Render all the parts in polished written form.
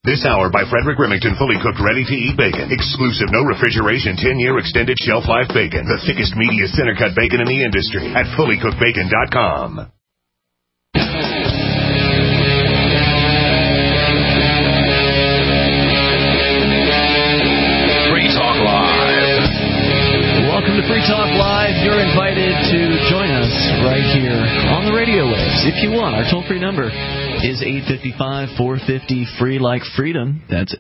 This hour by Frederick Remington, fully cooked, ready-to-eat bacon. Exclusive, no refrigeration, 10-year extended shelf life bacon. The thickest, meatiest center-cut bacon in the industry at fullycookedbacon.com. Free Talk Live. Welcome to Free Talk Live. You're invited to join us right here on the radio waves. If you want, our toll-free number is 855-450-FREE like freedom. That's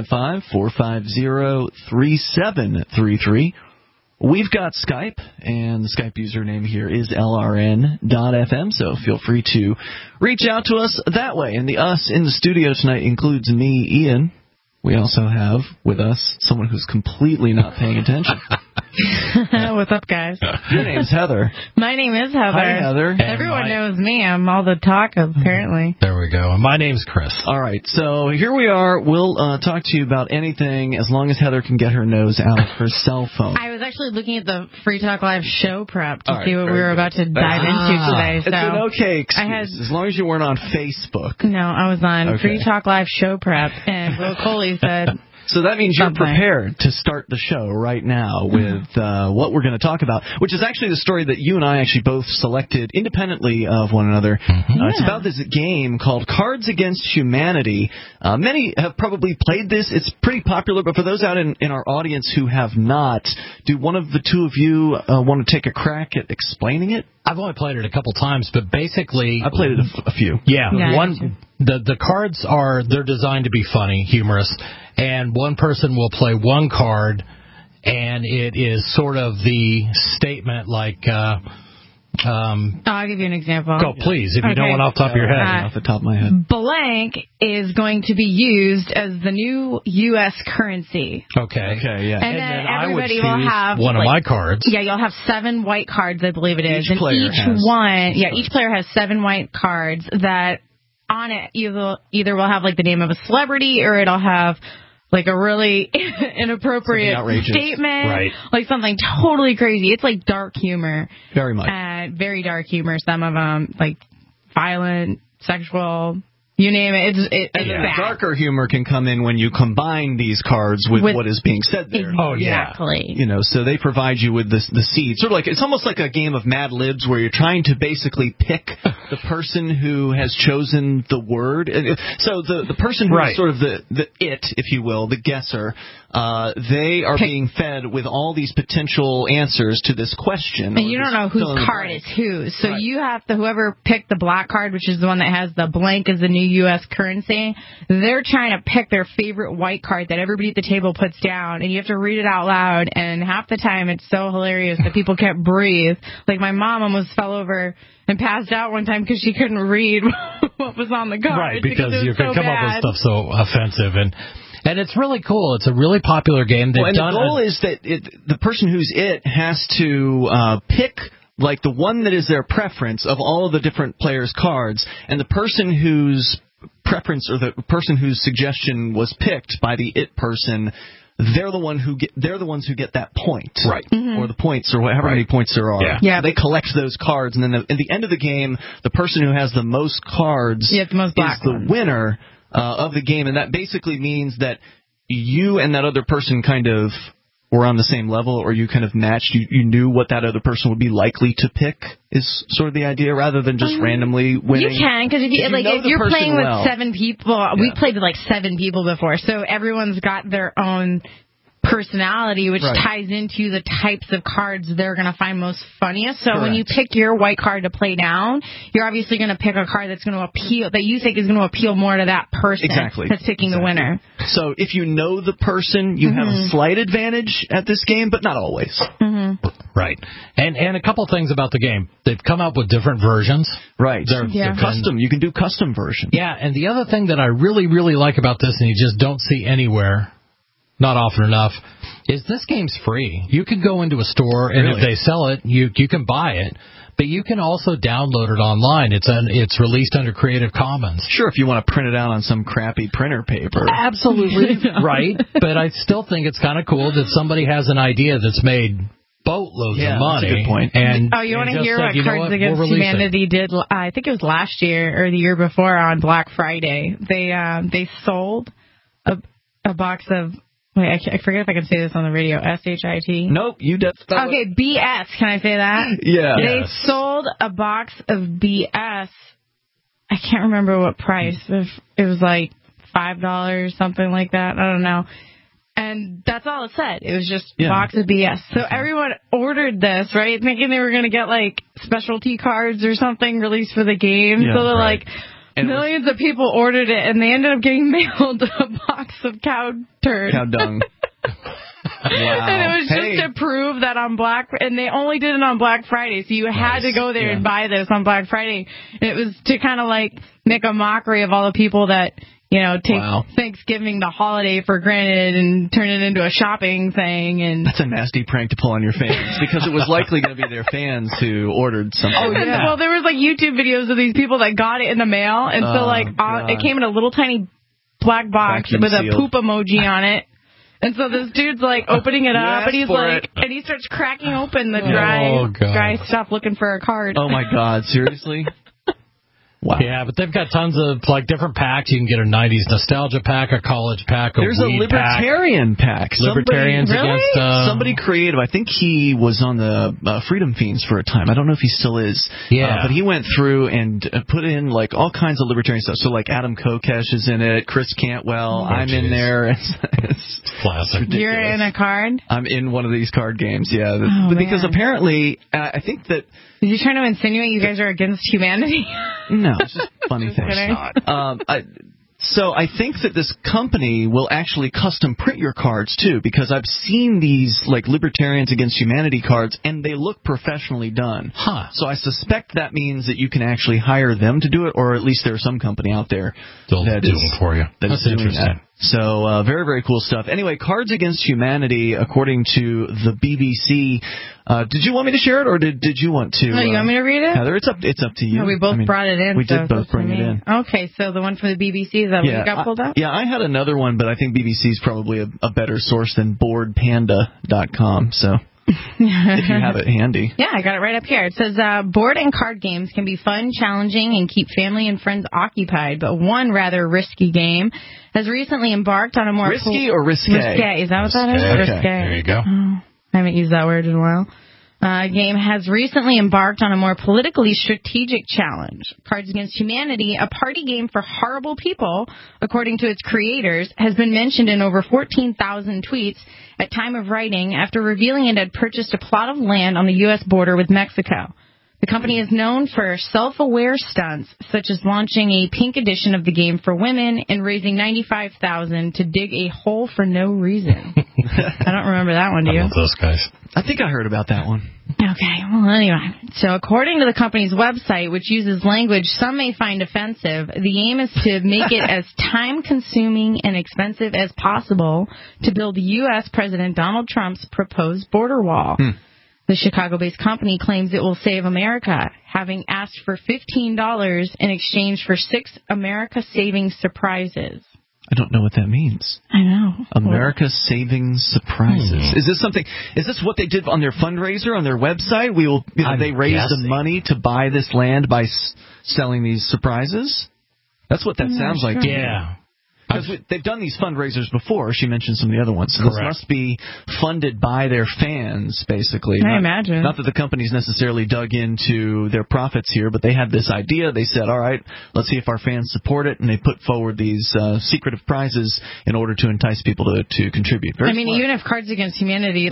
855-450-3733. We've got Skype, and the Skype username here is LRN.FM, so feel free to reach out to us that way. And the us in the studio tonight includes me, Ian. We also have with us someone who's completely not paying attention. What's up, guys? Your name's Heather. My name is Heather. Hi, Heather. Everyone knows me. I'm all the talk, apparently. There we go. My name's Chris. All right, so here we are. We'll talk to you about anything as long as Heather can get her nose out of her cell phone. I was actually looking at the Free Talk Live show prep to All right, see what we were about to dive into today. It's an okay excuse, as long as you weren't on Facebook. No, I was on Free Talk Live show prep, and Will Coley said... So that means you're prepared to start the show right now with what we're going to talk about, which is actually the story that you and I actually both selected independently of one another. It's about this game called Cards Against Humanity. Many have probably played this. It's pretty popular, but for those out in our audience who have not, do one of the two of you want to take a crack at explaining it? I've only played it a couple times, but basically... I played it a few. Yeah, the cards they're designed to be funny, humorous, and one person will play one card, and it is sort of the statement like... I'll give you an example. Go, please, if you don't want off the top of your head. Off the top of my head. Blank is going to be used as the new U.S. currency. Okay, yeah. And then everybody will have... one of my cards. Yeah, you'll have 7 white cards, I believe it is. Each player each player has 7 white cards that on it either will have like the name of a celebrity or it'll have... like a really inappropriate statement, right? Like something totally crazy. It's like dark humor. Very much. Very dark humor. Some of them, like violent, sexual, you name it. It's bad. Darker humor can come in when you combine these cards with what is being said there. Exactly. So they provide you with the seed. Sort of like, it's almost like a game of Mad Libs where you're trying to basically pick the person who has chosen the word. So the person who's sort of the it, if you will, the guesser, they are being fed with all these potential answers to this question. And you don't know whose card is whose. So you have to, whoever picked the black card, which is the one that has the blank as the new U.S. currency, they're trying to pick their favorite white card that everybody at the table puts down, and you have to read it out loud, and half the time it's so hilarious that people can't breathe. Like my mom almost fell over and passed out one time because she couldn't read what was on the card. Right, because you can come up with stuff so offensive, and it's really cool. It's a really popular game. And the goal is that the person who's it has to pick like the one that is their preference of all of the different players' cards, and the person whose preference or the person whose suggestion was picked by the it person, they're the ones who get that point, right? Or the points, or however many points there are. Yeah. They collect those cards, and then at the end of the game, the person who has the most cards the most black is the ones. winner of the game, and that basically means that you and that other person kind of were on the same level, or you kind of matched. You knew what that other person would be likely to pick, is sort of the idea, rather than just randomly winning. You can, because if you're playing with 7 people, we played with like 7 people before, so everyone's got their own personality, which ties into the types of cards they're going to find most funniest. So when you pick your white card to play down, you're obviously going to pick a card that's going to appeal, that you think is going to appeal more to that person that's picking the winner. So if you know the person, you have a slight advantage at this game, but not always. Right. And a couple things about the game. They've come out with different versions. Right. They're custom. You can do custom versions. Yeah, and the other thing that I really, really like about this, and you just don't see anywhere, not often enough, is this game's free. You can go into a store, and if they sell it, you can buy it. But you can also download it online. It's released under Creative Commons. Sure, if you want to print it out on some crappy printer paper. Absolutely. Right. But I still think it's kind of cool that somebody has an idea that's made boatloads of money. That's a good point. And you want to hear what Cards Against Humanity did? I think it was last year or the year before on Black Friday. They sold a box of. Wait, I forget if I can say this on the radio. SHIT? Nope, you did. Okay, BS. Can I say that? Yeah. They sold a box of BS. I can't remember what price. It was like $5, something like that. I don't know. And that's all it said. It was just a box of BS. So everyone ordered this, right, thinking they were going to get, like, specialty cards or something released for the game. So they're like... And millions of people ordered it, and they ended up getting mailed a box of cow turd. Cow dung. Wow. And it was just to prove that on and they only did it on Black Friday, so you had to go there and buy this on Black Friday. And it was to kind of like make a mockery of all the people that, you know, take Thanksgiving, the holiday, for granted and turn it into a shopping thing. And that's a nasty prank to pull on your fans, because it was likely going to be their fans who ordered something. Oh, yeah. Well, there was like YouTube videos of these people that got it in the mail, and so like it came in a little tiny black box with a poop emoji on it. And so this dude's like opening it up, and he's like, and he starts cracking open the dry stuff looking for a card. Oh my God, seriously? Wow. Yeah, but they've got tons of like different packs. You can get a 90s nostalgia pack, a college pack, There's a libertarian pack. Libertarians against... somebody creative. I think he was on the Freedom Fiends for a time. I don't know if he still is. Yeah. But he went through and put in like all kinds of libertarian stuff. So like Adam Kokesh is in it, Chris Cantwell, I'm in there. It's classic. ridiculous. You're in a card? I'm in one of these card games, yeah. Because apparently, I think that... Are you trying to insinuate you guys are against humanity? No, it's just funny things. So I think that this company will actually custom print your cards, too, because I've seen these, like, Libertarians Against Humanity cards, and they look professionally done. So I suspect that means that you can actually hire them to do it, or at least there's some company out there that do it for you. That's interesting. So very, very cool stuff. Anyway, Cards Against Humanity, according to the BBC. Did you want me to share it, or did you want to? No, you want me to read it? Heather, it's up to you. No, we both brought it in. We did both bring it in. Okay, so the one from the BBC, is that what you got pulled up? Yeah, I had another one, but I think BBC is probably a better source than BoardPanda.com. So if you have it handy. Yeah, I got it right up here. It says, board and card games can be fun, challenging, and keep family and friends occupied, but one rather risky game has recently embarked on a more... Risky or risque? Risque. Is that what that is? Okay. Risque. There you go. I haven't used that word in a while. Game has recently embarked on a more politically strategic challenge. Cards Against Humanity, a party game for horrible people, according to its creators, has been mentioned in over 14,000 tweets at time of writing after revealing it had purchased a plot of land on the U.S. border with Mexico. The company is known for self-aware stunts, such as launching a pink edition of the game for women and raising $95,000 to dig a hole for no reason. I don't remember that one, do you? I love those guys. I think I heard about that one. Okay, well, anyway. So according to the company's website, which uses language some may find offensive, the aim is to make it as time-consuming and expensive as possible to build U.S. President Donald Trump's proposed border wall. The Chicago-based company claims it will save America, having asked for $15 in exchange for 6 America Savings surprises. I don't know what that means. I know. America Savings Surprises. Is this what they did on their fundraiser, on their website? They raised the money to buy this land by selling these surprises? That's what that sounds like. Yeah. Because they've done these fundraisers before. She mentioned some of the other ones. So this must be funded by their fans, basically. I imagine. Not that the company's necessarily dug into their profits here, but they had this idea. They said, all right, let's see if our fans support it. And they put forward these secretive prizes in order to entice people to contribute. Very smart. Even if Cards Against Humanity,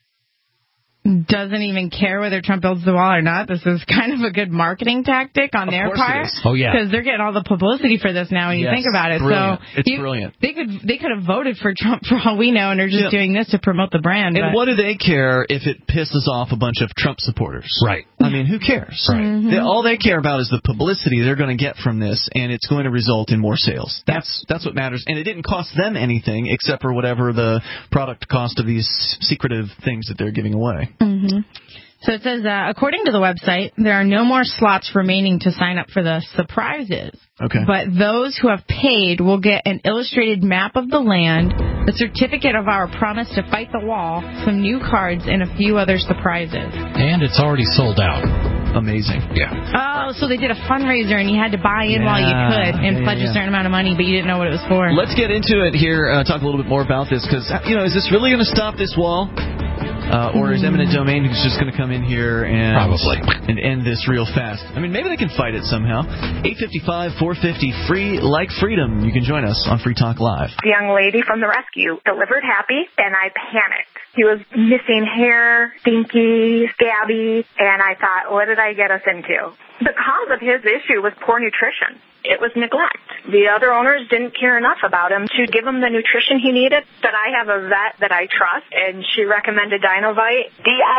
doesn't even care whether Trump builds the wall or not, this is kind of a good marketing tactic on their part. Oh, yeah. Because they're getting all the publicity for this now when you think about it. Brilliant. It's brilliant. They could have voted for Trump for all we know, and they're just doing this to promote the brand. And what do they care if it pisses off a bunch of Trump supporters? Right. I mean, who cares? Right. Mm-hmm. All they care about is the publicity they're going to get from this, and it's going to result in more sales. That's what matters. And it didn't cost them anything except for whatever the product cost of these secretive things that they're giving away. Mm-hmm. So it says, according to the website, there are no more slots remaining to sign up for the surprises. Okay. But those who have paid will get an illustrated map of the land, a certificate of our promise to fight the wall, some new cards, and a few other surprises. And it's already sold out. amazing. Yeah. Oh, so they did a fundraiser and you had to buy in while you could and pledge a certain amount of money, but you didn't know what it was for. Let's get into it here. Talk a little bit more about this because, is this really going to stop this wall? Or is eminent domain just going to come in here and end this real fast? I mean, maybe they can fight it somehow. 855-450 free like freedom. You can join us on Free Talk Live. The young lady from the rescue delivered happy, and I panicked. He was missing hair, stinky, scabby, and I thought, what did I get us into? The cause of his issue was poor nutrition. It was neglect. The other owners didn't care enough about him to give him the nutrition he needed. But I have a vet that I trust, and she recommended Dinovite,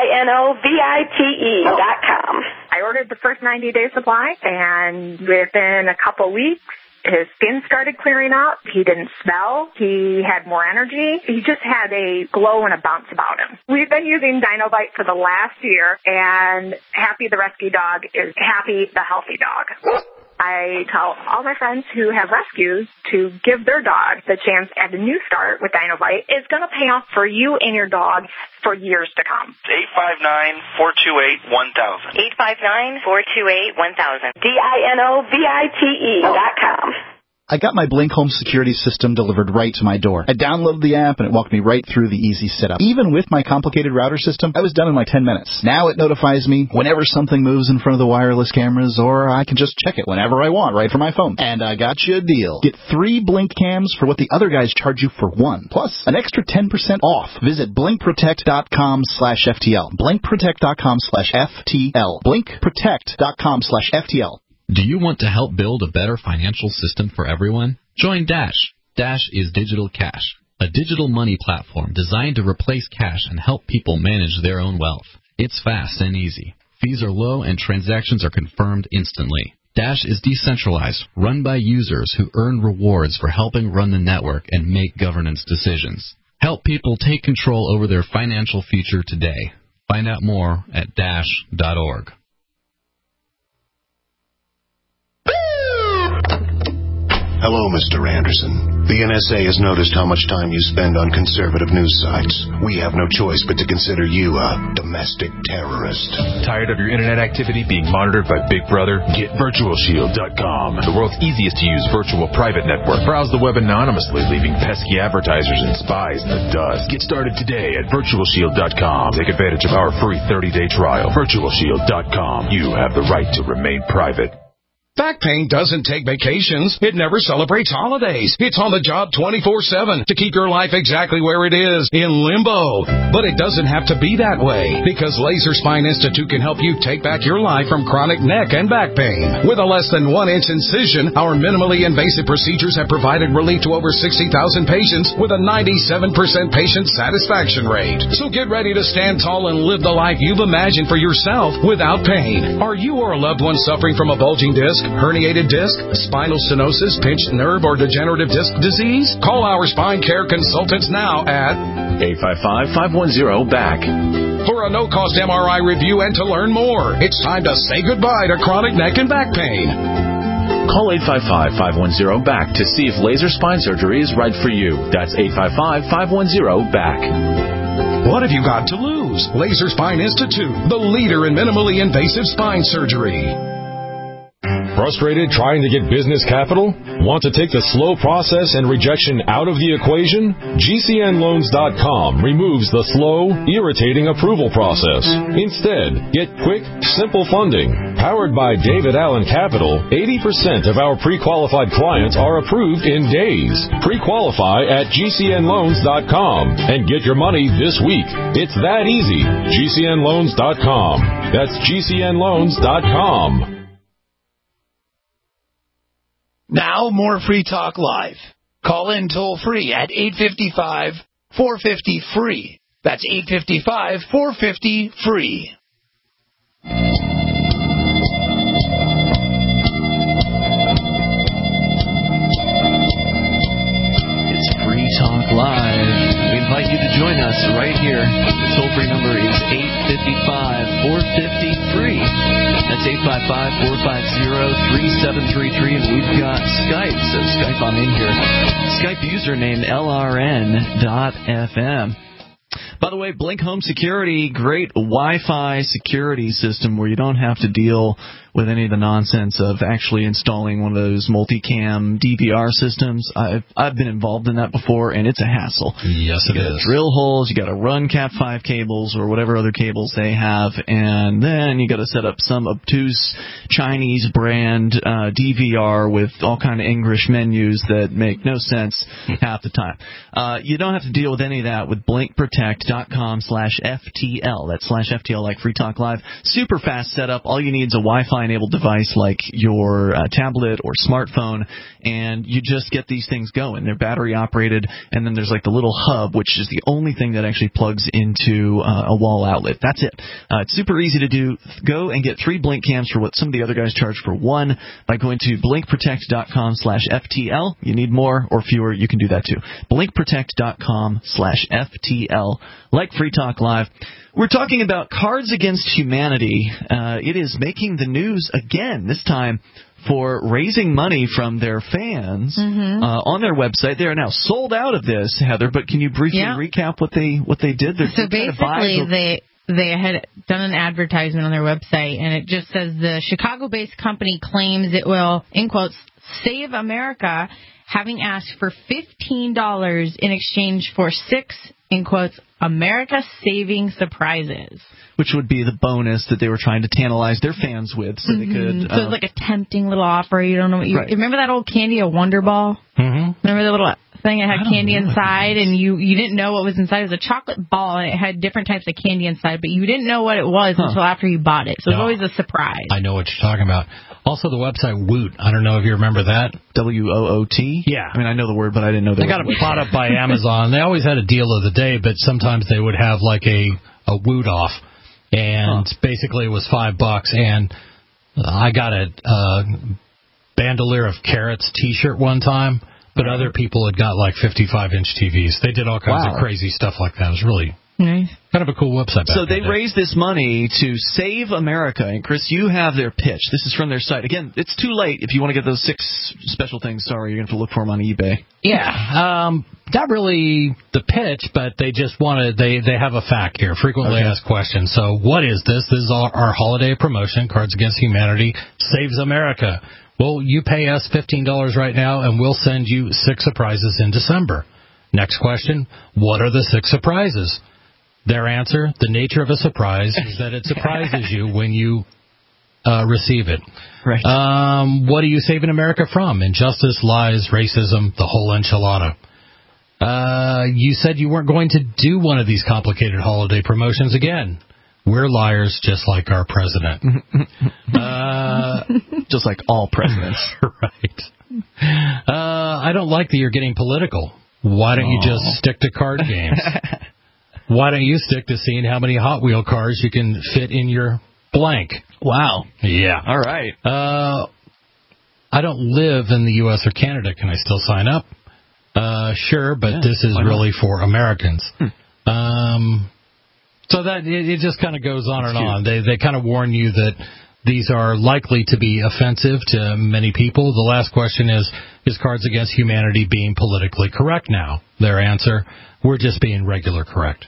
DINOVITE.com. I ordered the first 90-day supply, and within a couple weeks, his skin started clearing up. He didn't smell. He had more energy. He just had a glow and a bounce about him. We've been using Dinovite for the last year, and Happy the rescue dog is Happy the healthy dog. I tell all my friends who have rescues to give their dog the chance at a new start with Dinovite. It's going to pay off for you and your dog for years to come. 859-428-1000. 859-428-1000. DINOVITE.com. I got my Blink Home security system delivered right to my door. I downloaded the app and it walked me right through the easy setup. Even with my complicated router system, I was done in like 10 minutes. Now it notifies me whenever something moves in front of the wireless cameras, or I can just check it whenever I want right from my phone. And I got you a deal. Get 3 Blink cams for what the other guys charge you for 1, plus an extra 10% off. Visit blinkprotect.com/FTL. Blinkprotect.com/FTL. Blinkprotect.com/FTL. Do you want to help build a better financial system for everyone? Join Dash. Dash is Digital Cash, a digital money platform designed to replace cash and help people manage their own wealth. It's fast and easy. Fees are low and transactions are confirmed instantly. Dash is decentralized, run by users who earn rewards for helping run the network and make governance decisions. Help people take control over their financial future today. Find out more at dash.org. Hello, Mr. Anderson. The NSA has noticed how much time you spend on conservative news sites. We have no choice but to consider you a domestic terrorist. Tired of your internet activity being monitored by Big Brother? Get VirtualShield.com, the world's easiest to use virtual private network. Browse the web anonymously, leaving pesky advertisers and spies in the dust. Get started today at VirtualShield.com. Take advantage of our free 30-day trial. VirtualShield.com. You have the right to remain private. Back pain doesn't take vacations. It never celebrates holidays. It's on the job 24/7 to keep your life exactly where it is, in limbo. But it doesn't have to be that way, because Laser Spine Institute can help you take back your life from chronic neck and back pain. With a less than 1-inch incision, our minimally invasive procedures have provided relief to over 60,000 patients with a 97% patient satisfaction rate. So get ready to stand tall and live the life you've imagined for yourself without pain. Are you or a loved one suffering from a bulging disc, herniated disc, spinal stenosis, pinched nerve, or degenerative disc disease? Call our spine care consultants now at 855-510-BACK. for a no-cost MRI review and to learn more. It's time to say goodbye to chronic neck and back pain. Call 855-510-BACK to see if laser spine surgery is right for you. That's 855-510-BACK. What have you got to lose? Laser Spine Institute, the leader in minimally invasive spine surgery. Frustrated trying to get business capital? Want to take the slow process and rejection out of the equation? GCNLoans.com removes the slow, irritating approval process. Instead, get quick, simple funding. Powered by David Allen Capital, 80% of our pre-qualified clients are approved in days. Pre-qualify at GCNLoans.com and get your money this week. It's that easy. GCNLoans.com. That's GCNLoans.com. Now, more Free Talk Live. Call in toll-free at 855-450-FREE. That's 855-450-FREE. It's Free Talk Live. We invite you to join us right here. The toll-free number is 855-450-FREE. That's 855-450-3733, and we've got Skype, so Skype on in here. Skype username LRN.FM. By the way, Blink Home Security, great Wi-Fi security system where you don't have to deal with any of the nonsense of actually installing one of those multicam DVR systems. I've been involved in that before, and it's a hassle. Yes, it is. Drill holes, you got to run Cat5 cables or whatever other cables they have, and then you got to set up some obtuse Chinese brand DVR with all kind of English menus that make no sense half the time. You don't have to deal with any of that with blinkprotect.com/FTL. That's /FTL like Free Talk Live. Super fast setup. All you need is a Wi-Fi enabled device like your tablet or smartphone, and you just get these things going. They're battery operated, and then there's like the little hub, which is the only thing that actually plugs into a wall outlet. That's it. It's super easy to do. Go and get 3 Blink cams for what some of the other guys charge for 1 by going to blinkprotect.com/FTL. You need more or fewer, you can do that too. blinkprotect.com/FTL, like Free Talk Live. We're talking about Cards Against Humanity. It is making the news again, this time for raising money from their fans on their website. They are now sold out of this, Heather, but can you briefly recap what they did? So basically, they had done an advertisement on their website, and it just says the Chicago-based company claims it will, in quotes, save America, having asked for $15 in exchange for 6, in quotes, America-saving surprises. Which would be the bonus that they were trying to tantalize their fans with, so they could... So it's like a tempting little offer. You don't know what you... Right. Remember that old candy, a Wonder Ball? Remember the little thing that had candy inside, and you didn't know what was inside? It was a chocolate ball, and it had different types of candy inside, but you didn't know what it was until after you bought it. So it was always a surprise. I know what you're talking about. Also, the website Woot. I don't know if you remember that. WOOT? Yeah. I mean, I know the word, but I didn't know that. They got it bought up by Amazon. They always had a deal of the day, but sometimes they would have like a Woot off. And basically it was $5, and I got a Bandolier of Carrots T-shirt one time, but other people had got like 55-inch TVs. They did all kinds of crazy stuff like that. It was really kind of a cool website. So they raised this money to save America. And, Chris, you have their pitch. This is from their site. Again, it's too late if you want to get those 6 special things. Sorry, you're going to have to look for them on eBay. Yeah. Not really the pitch, but they just wanted, they have a fact here. Frequently asked questions. So what is this? This is our holiday promotion, Cards Against Humanity Saves America. Well, you pay us $15 right now, and we'll send you 6 surprises in December. Next question, what are the 6 surprises? Their answer, the nature of a surprise is that it surprises you when you receive it. Right. What are you saving America from? Injustice, lies, racism, the whole enchilada. You said you weren't going to do one of these complicated holiday promotions again. We're liars just like our president. Just like all presidents. Right. I don't like that you're getting political. Why don't you just stick to card games? Why don't you stick to seeing how many Hot Wheel cars you can fit in your blank? Wow. Yeah. All right. I don't live in the U.S. or Canada. Can I still sign up? Sure, but this is really for Americans. So that it just kind of goes on and on. They kind of warn you that these are likely to be offensive to many people. The last question is Cards Against Humanity being politically correct now? Their answer, we're just being regular correct.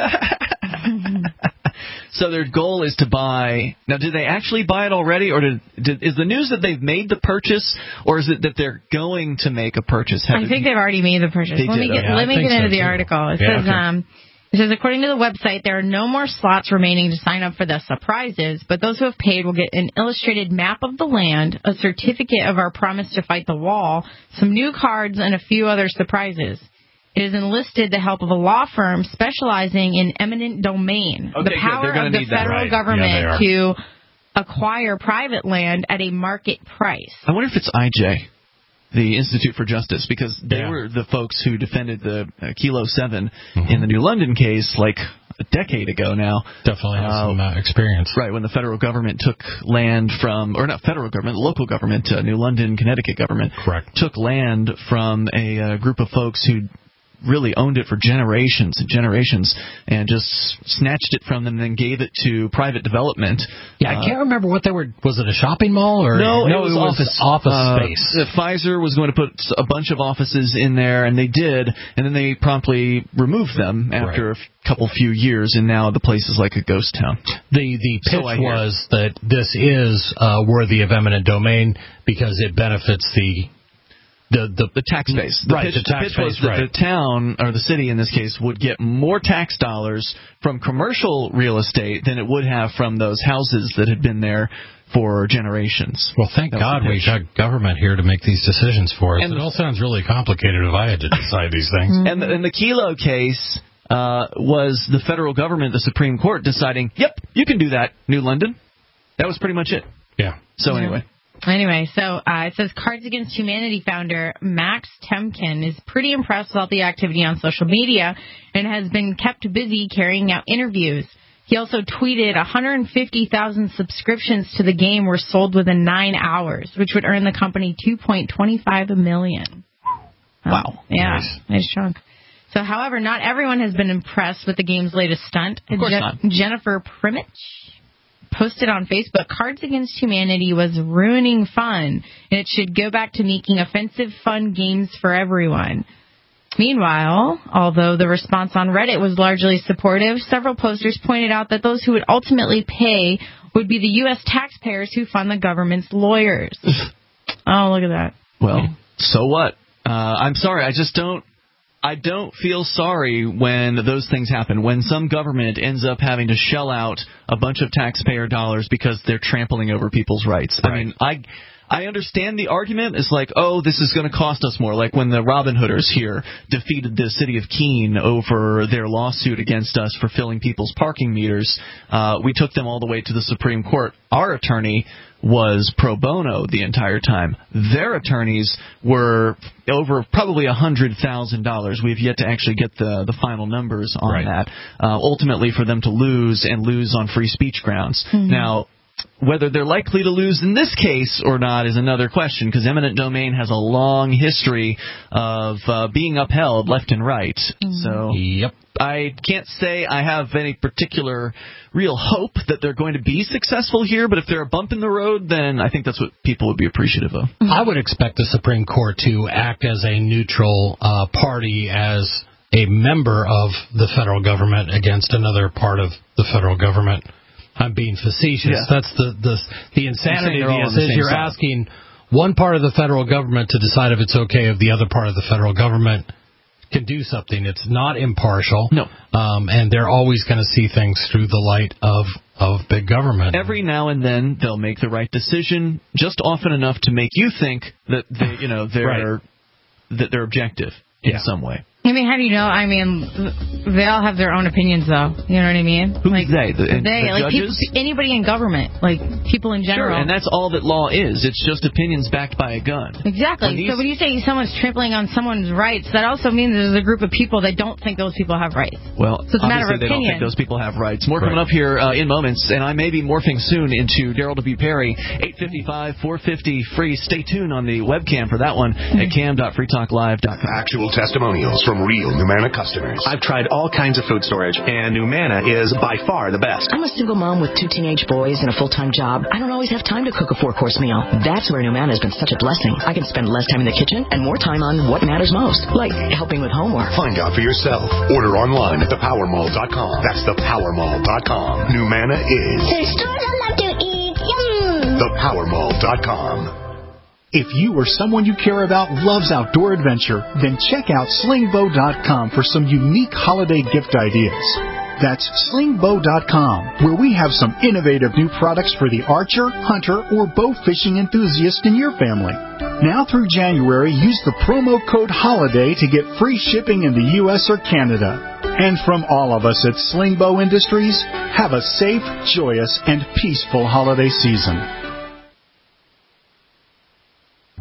So their goal is to buy. Now, did they actually buy it already, or is the news that they've made the purchase, or is it that they're going to make a purchase? I think they've already made the purchase. Let me get into the article. It says, according to the website, there are no more slots remaining to sign up for the surprises, but those who have paid will get an illustrated map of the land, a certificate of our promise to fight the wall, some new cards, and a few other surprises. It has enlisted the help of a law firm specializing in eminent domain, the power of the federal government to acquire private land at a market price. I wonder if it's IJ, the Institute for Justice, because they were the folks who defended the Kilo 7 in the New London case like a decade ago now. Definitely has some experience. Right, when the federal government took land from, or not federal government, local government, New London, Connecticut government, took land from a group of folks who really owned it for generations and generations, and just snatched it from them and then gave it to private development. Yeah, I can't remember what they were. Was it a shopping mall or no? It was office space. Pfizer was going to put a bunch of offices in there, and they did, and then they promptly removed them after a few years, and now the place is like a ghost town. The pitch was that this is worthy of eminent domain because it benefits the tax base. The pitch was that the town, or the city in this case, would get more tax dollars from commercial real estate than it would have from those houses that had been there for generations. Well, thank God we got government here to make these decisions for us. And it all sounds really complicated if I had to decide these things. And the Kelo case was the federal government, the Supreme Court, deciding, yep, you can do that, New London. That was pretty much it. Yeah. So anyway, it says Cards Against Humanity founder Max Temkin is pretty impressed with all the activity on social media and has been kept busy carrying out interviews. He also tweeted 150,000 subscriptions to the game were sold within 9 hours, which would earn the company $2.25 million. Wow. Yeah, nice chunk. So, however, not everyone has been impressed with the game's latest stunt. Of course not. Jennifer Primich posted on Facebook, Cards Against Humanity was ruining fun, and it should go back to making offensive, fun games for everyone. Meanwhile, although the response on Reddit was largely supportive, several posters pointed out that those who would ultimately pay would be the U.S. taxpayers who fund the government's lawyers. Oh, look at that. Well, so what? I'm sorry, I don't feel sorry when those things happen, when some government ends up having to shell out a bunch of taxpayer dollars because they're trampling over people's rights. Right. I mean, I understand the argument. It's like, oh, this is going to cost us more. Like when the Robin Hooders here defeated the city of Keene over their lawsuit against us for filling people's parking meters. We took them all the way to the Supreme Court. Our attorney was pro bono the entire time. Their attorneys were over probably $100,000. We've yet to actually get the final numbers on that. Ultimately, for them to lose on free speech grounds. Mm-hmm. Now, whether they're likely to lose in this case or not is another question, because eminent domain has a long history of being upheld left and right. Mm-hmm. So I can't say I have any particular real hope that they're going to be successful here, but if they're a bump in the road, then I think that's what people would be appreciative of. I would expect the Supreme Court to act as a neutral party, as a member of the federal government against another part of the federal government. I'm being facetious. Yeah. That's the insanity of this is you're asking one part of the federal government to decide if it's okay if the other part of the federal government can do something. It's not impartial. No. And they're always going to see things through the light of big government. Every now and then they'll make the right decision, just often enough to make you think that they're objective in some way. I mean, how do you know? I mean, they all have their own opinions, though. You know what I mean? Who's they? The judges? Anybody in government, like people in general. Sure, and that's all that law is. It's just opinions backed by a gun. Exactly. So when you say someone's trampling on someone's rights, that also means there's a group of people that don't think those people have rights. Well, so it's a matter of they don't think those people have rights. More coming up here in moments, and I may be morphing soon into Daryl W. Perry, 855, 450 free. Stay tuned on the webcam for that one at cam.freetalklive.com. Actual testimonials from real Numanna customers. I've tried all kinds of food storage, and Numanna is by far the best. I'm a single mom with 2 teenage boys and a full-time job. I don't always have time to cook a 4-course meal. That's where Numanna has been such a blessing. I can spend less time in the kitchen and more time on what matters most, like helping with homework. Find out for yourself. Order online at thepowermall.com. That's thepowermall.com. Numanna is the store I love to eat. Yum! Thepowermall.com. If you or someone you care about loves outdoor adventure, then check out slingbow.com for some unique holiday gift ideas. That's slingbow.com, where we have some innovative new products for the archer, hunter, or bow fishing enthusiast in your family. Now through January, use the promo code HOLIDAY to get free shipping in the U.S. or Canada. And from all of us at Slingbow Industries, have a safe, joyous, and peaceful holiday season.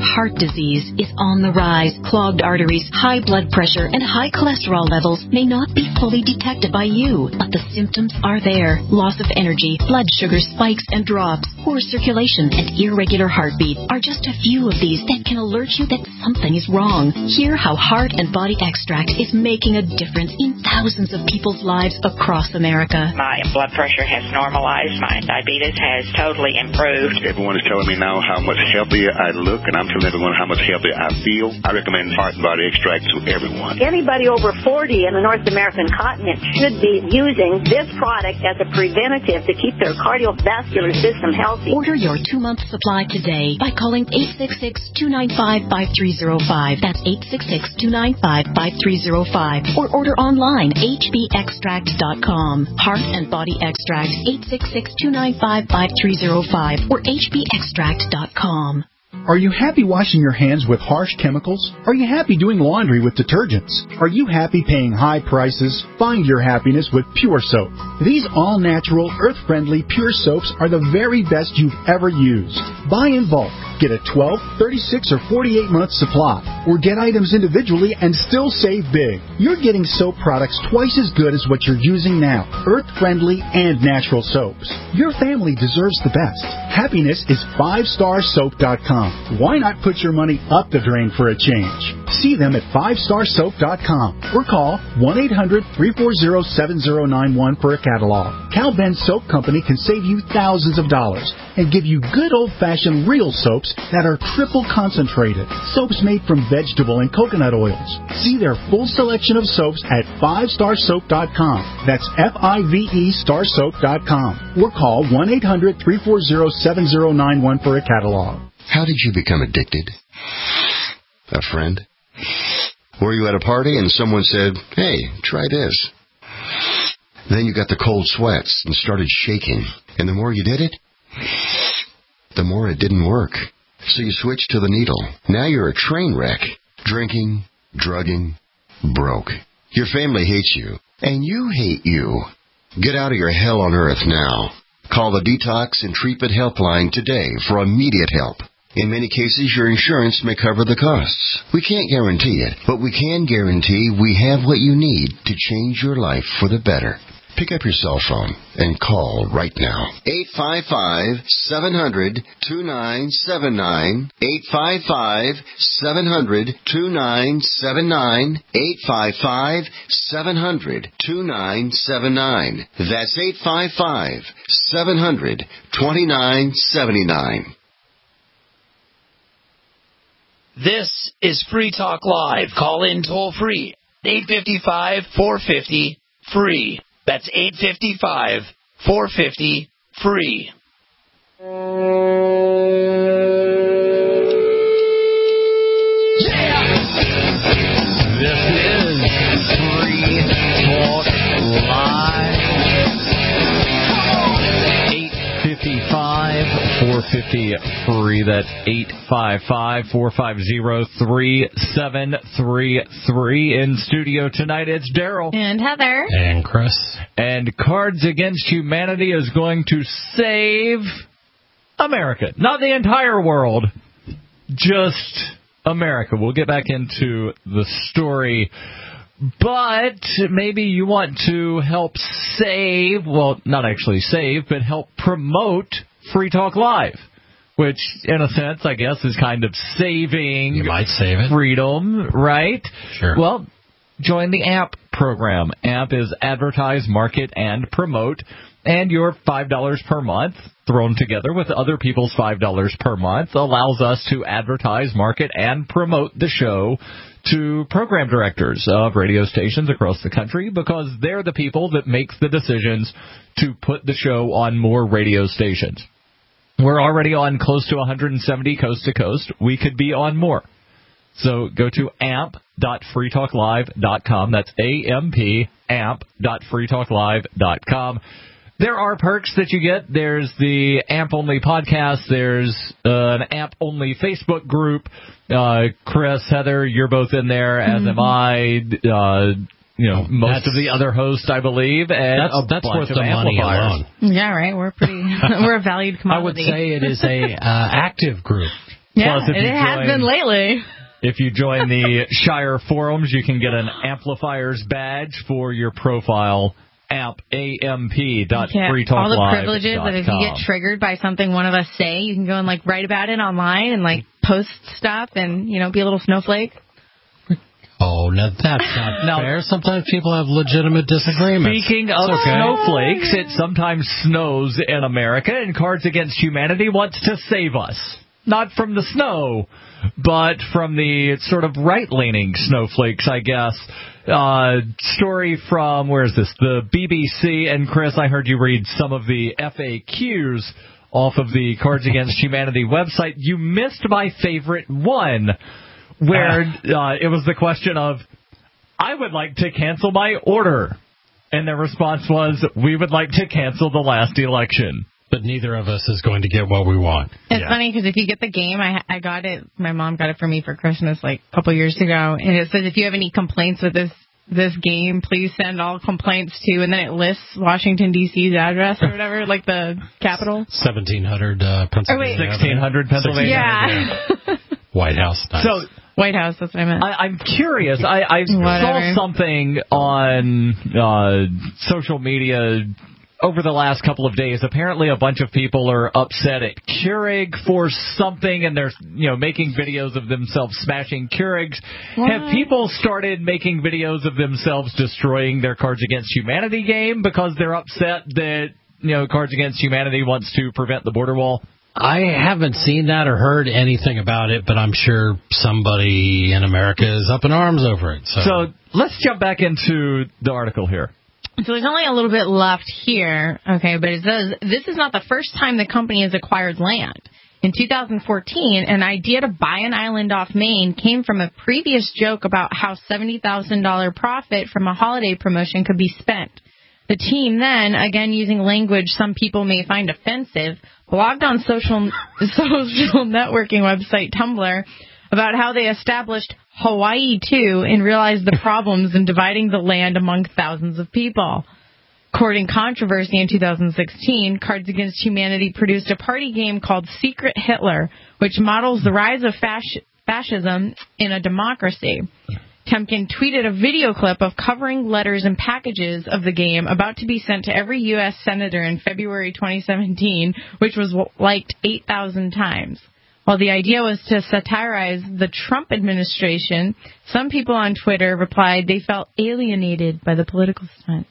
heart disease is on the rise. Clogged arteries, high blood pressure, and high cholesterol levels may not be fully detected by you, but the symptoms are there. Loss of energy, blood sugar spikes and drops, poor circulation, and irregular heartbeat are just a few of these that can alert you that something is wrong. Hear how Heart and Body Extract is making a difference in thousands of people's lives across America. My blood pressure has normalized. My diabetes has totally improved. Everyone is telling me now how much healthier I look, and I'm telling everyone how much healthier I feel. I recommend Heart and Body Extract to everyone. Anybody over 40 in the North American continent should be using this product as a preventative to keep their cardiovascular system healthy. Order your 2-month supply today by calling 866-295-5305. That's 866-295-5305. Or order online, hbextract.com. Heart and Body Extract, 866-295-5305 or hbextract.com. Are you happy washing your hands with harsh chemicals? Are you happy doing laundry with detergents? Are you happy paying high prices? Find your happiness with Pure Soap. These all-natural, earth-friendly Pure Soaps are the very best you've ever used. Buy in bulk. Get a 12, 36, or 48-month supply. Or get items individually and still save big. You're getting soap products twice as good as what you're using now. Earth-friendly and natural soaps. Your family deserves the best. Happiness is 5starsoap.com. Why not put your money up the drain for a change? See them at 5starsoap.com or call 1-800-340-7091 for a catalog. Cal Ben Soap Company can save you thousands of dollars and give you good old-fashioned real soaps that are triple concentrated. Soaps made from vegetable and coconut oils. See their full selection of soaps at 5starsoap.com. That's F-I-V-E starsoap.com. Or call 1-800-340-7091 for a catalog. How did you become addicted? A friend? Were you at a party and someone said, "Hey, try this"? Then you got the cold sweats and started shaking. And the more you did it, the more it didn't work. So you switched to the needle. Now you're a train wreck. Drinking, drugging, broke. Your family hates you, and you hate you. Get out of your hell on earth now. Call the Detox and Treatment Helpline today for immediate help. In many cases, your insurance may cover the costs. We can't guarantee it, but we can guarantee we have what you need to change your life for the better. Pick up your cell phone and call right now. 855-700-2979. 855-700-2979. 855-700-2979. That's 855-700-2979. This is Free Talk Live. Call in toll free. 855-450-FREE. That's 855-450-FREE. Yeah! This is Free Talk Live. 855-450-FREE. That's 855-450-3733. In studio tonight, it's Daryl. And Heather. And Chris. And Cards Against Humanity is going to save America. Not the entire world, just America. We'll get back into the story. But maybe you want to help save, well, not actually save, but help promote Free Talk Live, which, in a sense, I guess, is kind of saving you might save it. Freedom, right? Sure. Well, join the AMP program. AMP is Advertise, Market, and Promote. And your $5 per month, thrown together with other people's $5 per month, allows us to advertise, market, and promote the show to program directors of radio stations across the country, because they're the people that make the decisions to put the show on more radio stations. We're already on close to 170 coast to coast. We could be on more. So go to amp.freetalklive.com. That's AMP, amp.freetalklive.com. There are perks that you get. There's the AMP-only podcast. There's an AMP-only Facebook group. Chris, Heather, you're both in there, as am I. Most of the other hosts, I believe. And that's worth the money alone. Yeah, right. We're a valued commodity. I would say it is a active group. Yeah, Plus, if it has been lately. If you join the Shire forums, you can get an Amplifiers badge for your profile. AMP.freetalklive.com. All the privileges that if you get triggered by something one of us say, you can go and write about it online and post stuff and be a little snowflake. Oh, now that's not fair. Sometimes people have legitimate disagreements. Speaking of snowflakes, it sometimes snows in America, and Cards Against Humanity wants to save us. Not from the snow, but from the sort of right-leaning snowflakes, I guess. Story from, where is this? The BBC. And Chris, I heard you read some of the FAQs off of the Cards Against Humanity website. You missed my favorite one, where it was the question of, I would like to cancel my order. And their response was, we would like to cancel the last election. But neither of us is going to get what we want. It's funny because if you get the game, I got it. My mom got it for me for Christmas a couple years ago, and it says if you have any complaints with this game, please send all complaints to, and then it lists Washington D.C.'s address or whatever, the capital. 1700 Pennsylvania. 1600 Pennsylvania. Yeah. White House. Nice. So White House, that's what I meant. I'm curious. I saw something on social media over the last couple of days. Apparently a bunch of people are upset at Keurig for something, and they're making videos of themselves smashing Keurigs. What? Have people started making videos of themselves destroying their Cards Against Humanity game because they're upset that Cards Against Humanity wants to prevent the border wall? I haven't seen that or heard anything about it, but I'm sure somebody in America is up in arms over it. So let's jump back into the article here. So there's only a little bit left here, okay, but it says this is not the first time the company has acquired land. In 2014, an idea to buy an island off Maine came from a previous joke about how $70,000 profit from a holiday promotion could be spent. The team then, again using language some people may find offensive, blogged on social networking website Tumblr about how they established Hawaii 2 and realized the problems in dividing the land among thousands of people. Courting controversy in 2016, Cards Against Humanity produced a party game called Secret Hitler, which models the rise of fascism in a democracy. Temkin tweeted a video clip of covering letters and packages of the game about to be sent to every U.S. senator in February 2017, which was liked 8,000 times. While the idea was to satirize the Trump administration, some people on Twitter replied they felt alienated by the political stunt.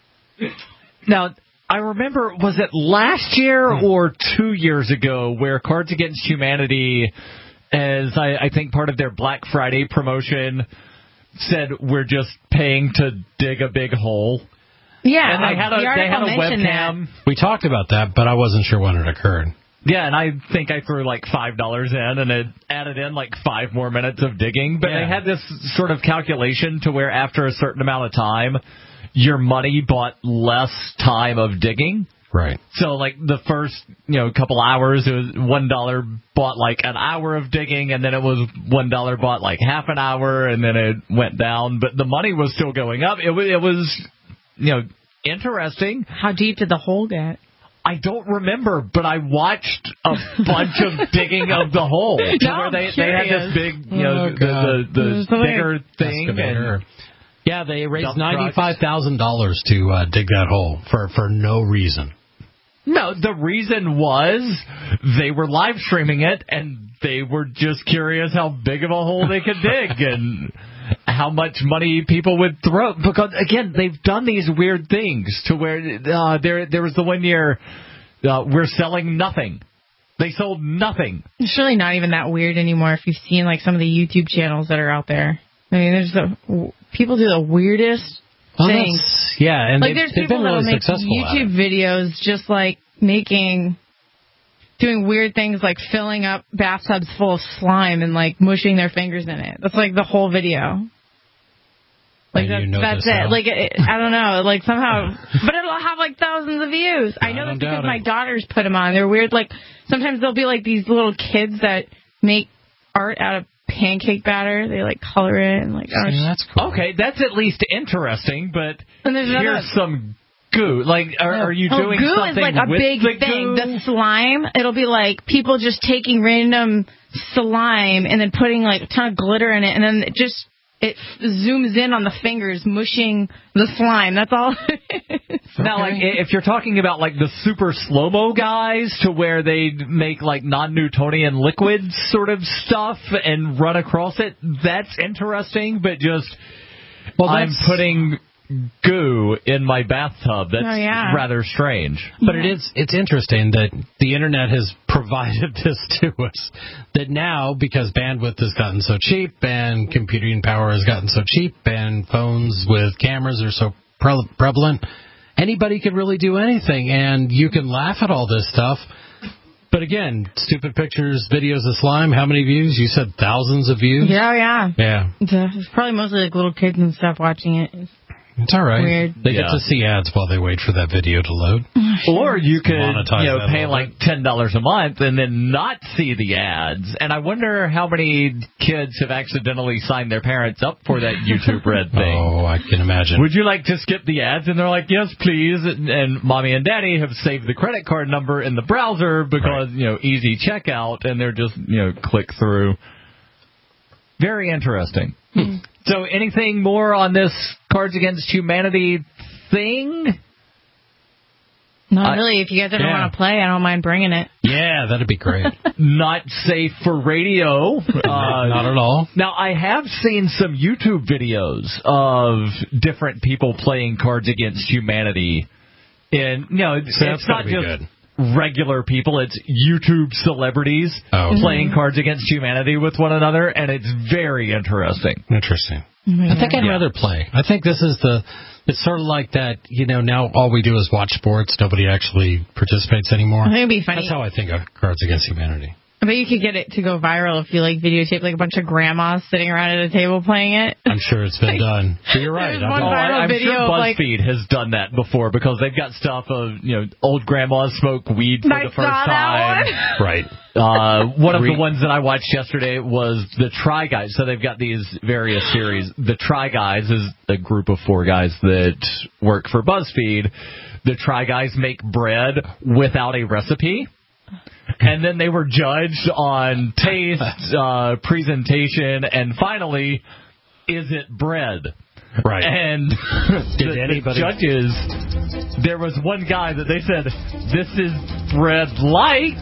Now, I remember, was it last year or 2 years ago where Cards Against Humanity, as I think part of their Black Friday promotion, said we're just paying to dig a big hole? Yeah, and they had a webcam. We talked about that, but I wasn't sure when it occurred. Yeah, and I think I threw $5 in, and it added in 5 more minutes of digging. But they had this sort of calculation to where after a certain amount of time, your money bought less time of digging. Right. So, the first, couple hours, it was $1 bought an hour of digging, and then it was $1 bought half an hour, and then it went down. But the money was still going up. It was interesting. How deep did the hole get? I don't remember, but I watched a bunch of digging of the hole. Where they had this big, the digger thing. And yeah, they raised $95,000 to dig that hole for no reason. No, the reason was they were live streaming it, and they were just curious how big of a hole they could dig and how much money people would throw. Because, again, they've done these weird things to where there was the 1 year we're selling nothing. They sold nothing. It's really not even that weird anymore if you've seen some of the YouTube channels that are out there. I mean, people do the weirdest things. Yeah, and there's they've people been really that make YouTube videos just doing weird things like filling up bathtubs full of slime and mushing their fingers in it. That's the whole video. That's it. I don't know. Somehow, but it'll have thousands of views. I know that because my daughters put them on. They're weird. Sometimes there'll be these little kids that make art out of pancake batter. They color it and that's cool. Okay, that's at least interesting. But and here's some goo. Are you doing goo something is a with big the thing. goo? The slime, it'll be people just taking random slime and then putting like a ton of glitter in it, and then it zooms in on the fingers, mushing the slime. That's all. Now, like, if you're talking about like the super slow-mo guys to where they make like non-Newtonian liquids sort of stuff and run across it, that's interesting. But just I'm putting goo in my bathtub. That's rather strange. But it's interesting that the internet has provided this to us. That now, because bandwidth has gotten so cheap and computing power has gotten so cheap and phones with cameras are so prevalent, anybody can really do anything, and you can laugh at all this stuff. But again, stupid pictures, videos of slime, how many views? You said thousands of views? Yeah. Yeah. It's probably mostly like little kids and stuff watching it. It's all right. Weird. They get to see ads while they wait for that video to load. Or you could pay like $10 a month and then not see the ads. And I wonder how many kids have accidentally signed their parents up for that YouTube Red thing. Oh, I can imagine. Would you like to skip the ads? And they're like, yes, please. And mommy and daddy have saved the credit card number in the browser because, easy checkout, and they're just, click through. Very interesting. So anything more on this Cards Against Humanity thing? Not really. If you guys ever want to play, I don't mind bringing it. Yeah, that'd be great. Not safe for radio. Not at all. Now, I have seen some YouTube videos of different people playing Cards Against Humanity. And, it's not just regular people. It's YouTube celebrities playing Cards Against Humanity with one another, and it's very interesting. Interesting. I think I'd rather play. I think this is it's sort of like that, now all we do is watch sports. Nobody actually participates anymore. I think it'd be funny. That's how I think of Cards Against Humanity. I bet you could get it to go viral if you videotape a bunch of grandmas sitting around at a table playing it. I'm sure it's been done. So you're right. I'm sure BuzzFeed has done that before because they've got stuff of old grandmas smoke weed for the first time. Right. One of the ones that I watched yesterday was the Try Guys. So they've got these various series. The Try Guys is a group of 4 guys that work for BuzzFeed. The Try Guys make bread without a recipe. And then they were judged on taste, presentation, and finally, is it bread? Right. And the judges, there was one guy that they said, this is bread-like.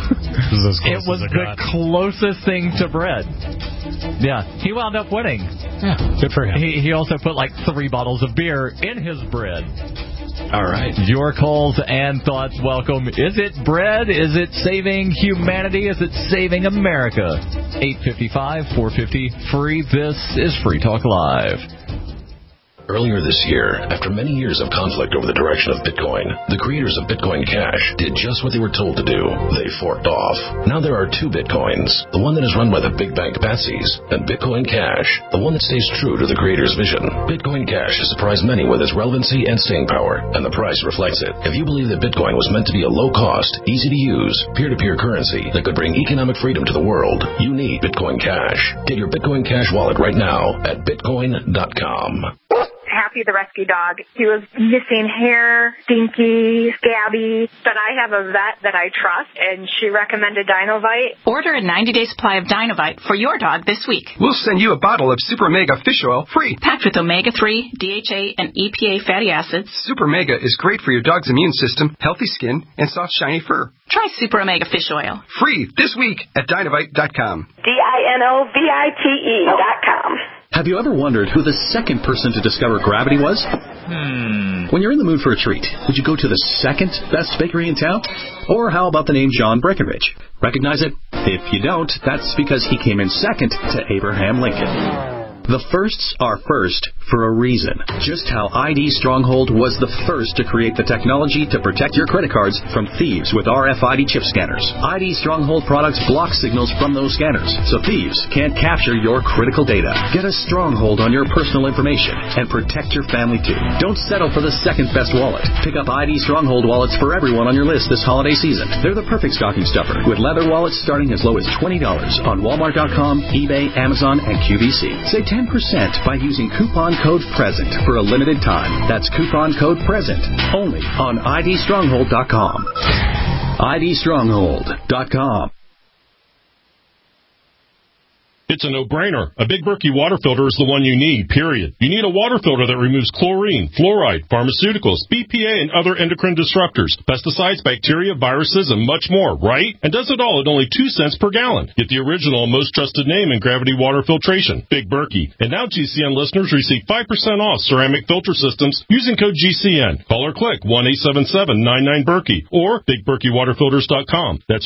It was the closest thing to bread. Yeah, he wound up winning. Yeah, good for him. He also put 3 bottles of beer in his bread. All right. Your calls and thoughts welcome. Is it bread? Is it saving humanity? Is it saving America? 855-450-FREE. This is Free Talk Live. Earlier this year, after many years of conflict over the direction of Bitcoin, the creators of Bitcoin Cash did just what they were told to do. They forked off. Now there are 2 Bitcoins, the one that is run by the big bank patsies, and Bitcoin Cash, the one that stays true to the creator's vision. Bitcoin Cash has surprised many with its relevancy and staying power, and the price reflects it. If you believe that Bitcoin was meant to be a low-cost, easy-to-use, peer-to-peer currency that could bring economic freedom to the world, you need Bitcoin Cash. Get your Bitcoin Cash wallet right now at Bitcoin.com. Happy the rescue dog. He was missing hair, stinky, scabby, but I have a vet that I trust, and she recommended Dinovite. Order a 90-day supply of Dinovite for your dog this week. We'll send you a bottle of Super Mega fish oil free. Packed with omega-3, DHA, and EPA fatty acids. Super Mega is great for your dog's immune system, healthy skin, and soft, shiny fur. Try Super Omega fish oil. Free this week at Dinovite.com. DINOVITE.com. Have you ever wondered who the second person to discover gravity was? When you're in the mood for a treat, would you go to the second best bakery in town? Or how about the name John Breckenridge? Recognize it? If you don't, that's because he came in second to Abraham Lincoln. The firsts are first for a reason. Just how ID Stronghold was the first to create the technology to protect your credit cards from thieves with RFID chip scanners. ID Stronghold products block signals from those scanners, so thieves can't capture your critical data. Get a stronghold on your personal information and protect your family too. Don't settle for the second best wallet. Pick up ID Stronghold wallets for everyone on your list this holiday season. They're the perfect stocking stuffer, with leather wallets starting as low as $20 on Walmart.com, eBay, Amazon, and QVC. Save 10% by using coupon code PRESENT for a limited time. That's coupon code PRESENT only on IDStronghold.com. IDStronghold.com. It's a no-brainer. A Big Berkey water filter is the one you need, period. You need a water filter that removes chlorine, fluoride, pharmaceuticals, BPA, and other endocrine disruptors, pesticides, bacteria, viruses, and much more, right? And does it all at only 2 cents per gallon. Get the original and most trusted name in gravity water filtration, Big Berkey. And now GCN listeners receive 5% off ceramic filter systems using code GCN. Call or click 1-877-99-BERKEY or BigBerkeyWaterFilters.com. That's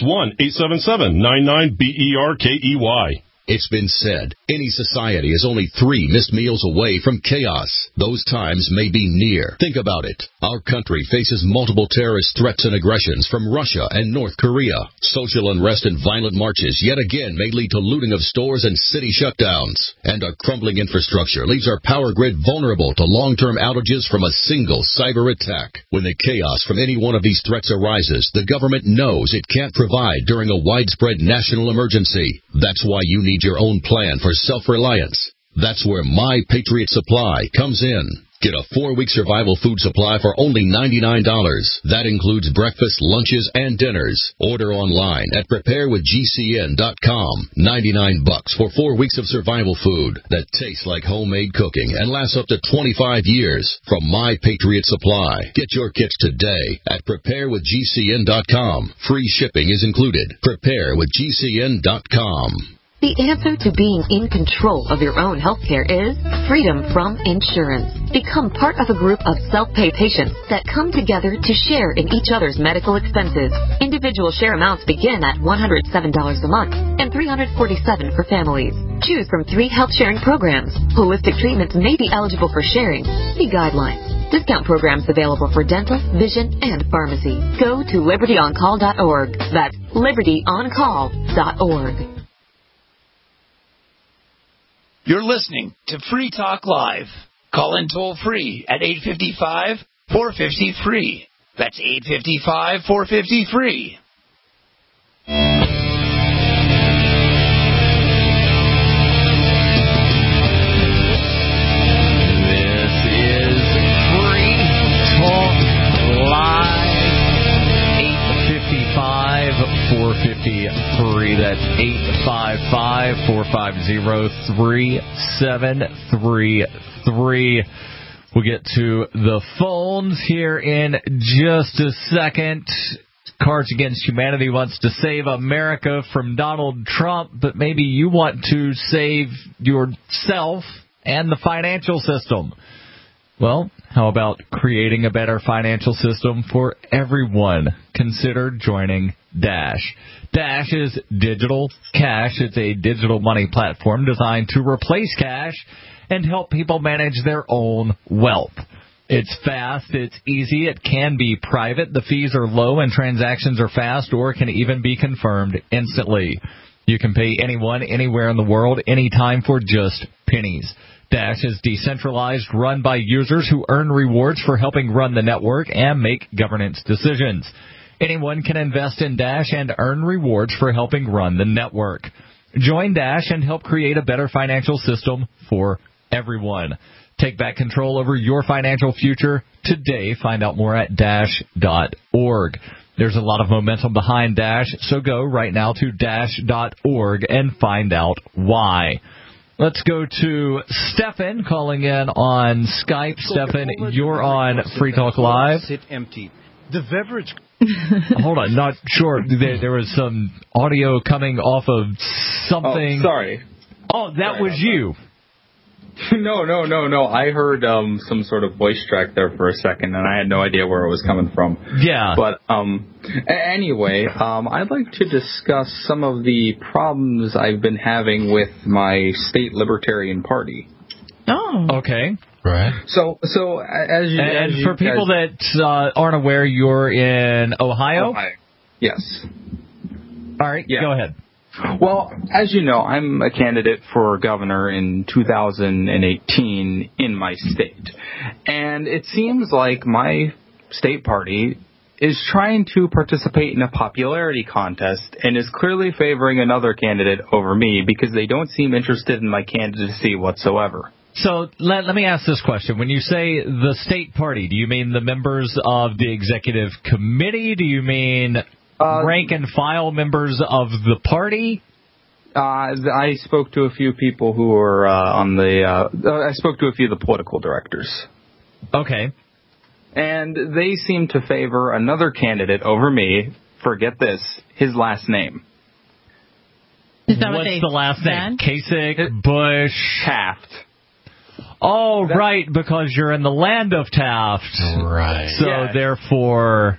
1-877-99-BERKEY. It's been said, any society is only 3 missed meals away from chaos. Those times may be near. Think about it. Our country faces multiple terrorist threats and aggressions from Russia and North Korea. Social unrest and violent marches yet again may lead to looting of stores and city shutdowns. And a crumbling infrastructure leaves our power grid vulnerable to long-term outages from a single cyber attack. When the chaos from any one of these threats arises, the government knows it can't provide during a widespread national emergency. That's why you need your own plan for self-reliance. That's where My Patriot Supply comes in. Get a 4-week survival food supply for only $99. That includes breakfast, lunches, and dinners. Order online at preparewithgcn.com. $99 for 4 weeks of survival food that tastes like homemade cooking and lasts up to 25 years from My Patriot Supply. Get your kits today at preparewithgcn.com. Free shipping is included. Preparewithgcn.com. The answer to being in control of your own healthcare is freedom from insurance. Become part of a group of self-pay patients that come together to share in each other's medical expenses. Individual share amounts begin at $107 a month and $347 for families. Choose from 3 health sharing programs. Holistic treatments may be eligible for sharing. See guidelines. Discount programs available for dental, vision, and pharmacy. Go to libertyoncall.org. That's libertyoncall.org. You're listening to Free Talk Live. Call in toll free at 855-450-FREE. That's 855-450-FREE. This is Free Talk Live. 855-450-FREE. That's 855-450-3733. We'll get to the phones here in just a second. Cards Against Humanity wants to save America from Donald Trump, but maybe you want to save yourself and the financial system. Well, how about creating a better financial system for everyone? Consider joining Dash. Dash is digital cash. It's a digital money platform designed to replace cash and help people manage their own wealth. It's fast, it's easy, it can be private, the fees are low, and transactions are fast or can even be confirmed instantly. You can pay anyone, anywhere in the world, anytime for just pennies. Dash is decentralized, run by users who earn rewards for helping run the network and make governance decisions. Anyone can invest in Dash and earn rewards for helping run the network. Join Dash and help create a better financial system for everyone. Take back control over your financial future today. Find out more at Dash.org. There's a lot of momentum behind Dash, so go right now to Dash.org and find out why. Let's go to Stefan calling in on Skype. Stefan, you're on Free Talk Live. Sit empty. The beverage. Hold on, not sure. There was some audio coming off of something. Oh, sorry. Oh, that was you. No. I heard some sort of voice track there for a second, and I had no idea where it was coming from. Yeah. But anyway, I'd like to discuss some of the problems I've been having with my state Libertarian Party. Oh. Okay. Right. So as you for people that aren't aware, you're in Ohio? Yes. All right. Yeah. Go ahead. Well, as you know, I'm a candidate for governor in 2018 in my state. And it seems like my state party is trying to participate in a popularity contest and is clearly favoring another candidate over me because they don't seem interested in my candidacy whatsoever. So let me ask this question. When you say the state party, do you mean the members of the executive committee? Do you mean rank and file members of the party? I spoke to a few people who were on the. I spoke to a few of the political directors. Okay. And they seem to favor another candidate over me. Forget this, his last name. Is that What's the last name? Kasich, Bush, Taft. Oh, right, because you're in the land of Taft. Right. So therefore,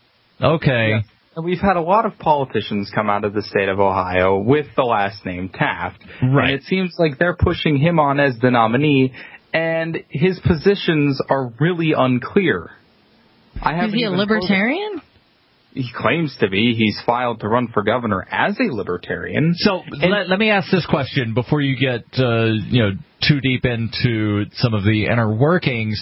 okay. Yeah. And we've had a lot of politicians come out of the state of Ohio with the last name Taft. Right. And it seems like they're pushing him on as the nominee, and his positions are really unclear. Is he a libertarian? He claims to be. He's filed to run for governor as a libertarian. So let me ask this question before you get too deep into some of the inner workings.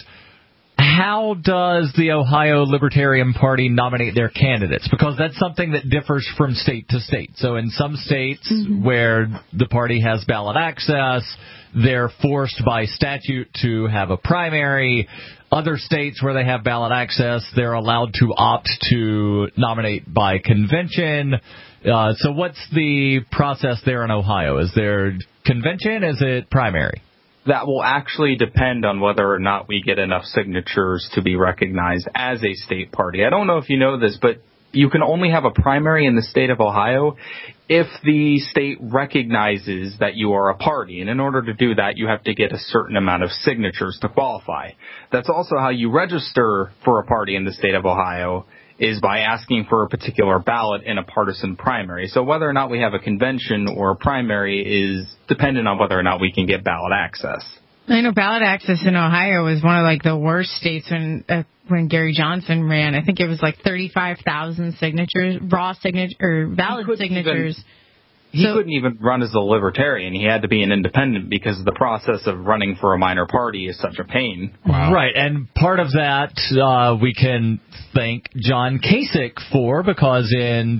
How does the Ohio Libertarian Party nominate their candidates? Because that's something that differs from state to state. So in some states where the party has ballot access, they're forced by statute to have a primary. Other states where they have ballot access, they're allowed to opt to nominate by convention. So what's the process there in Ohio? Is there convention? Is it primary? That will actually depend on whether or not we get enough signatures to be recognized as a state party. I don't know if you know this, but you can only have a primary in the state of Ohio if the state recognizes that you are a party. And in order to do that, you have to get a certain amount of signatures to qualify. That's also how you register for a party in the state of Ohio, is by asking for a particular ballot in a partisan primary. So whether or not we have a convention or a primary is dependent on whether or not we can get ballot access. I know ballot access in Ohio was one of the worst states when Gary Johnson ran. I think it was 35,000 signatures, valid signatures. He couldn't even run as a libertarian. He had to be an independent because the process of running for a minor party is such a pain. Wow. Right, and part of that we can thank John Kasich for, because in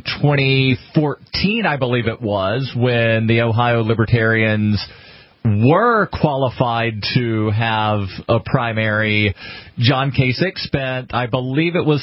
2014, I believe it was, when the Ohio Libertarians were qualified to have a primary, John Kasich spent, I believe it was